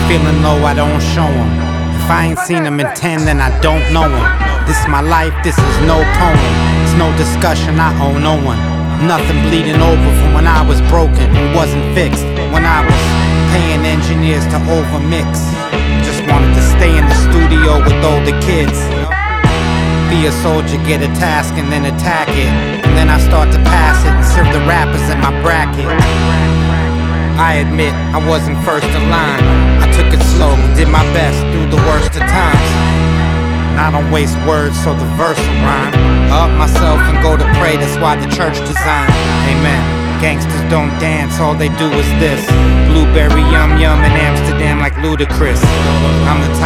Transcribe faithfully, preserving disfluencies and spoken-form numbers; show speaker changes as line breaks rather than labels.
feeling low, I don't show them. If I ain't seen them in ten, then I don't know them. This is my life, this is no poem. It's no discussion, I owe no one. Nothing bleeding over from when I was broken and wasn't fixed. When I was paying engineers to overmix. Just wanted to stay in the studio with older kids. Be a soldier, get a task and then attack it. And then I start to pass it and serve the rappers in my bracket. I admit I wasn't first in line. I took it slow and did my best through the worst of times. I don't waste words so the verse will rhyme. I up myself and go to pray, that's why the church designed. Amen. Gangsters don't dance, all they do is this. Blueberry yum yum in Amsterdam like Ludacris. I'm the type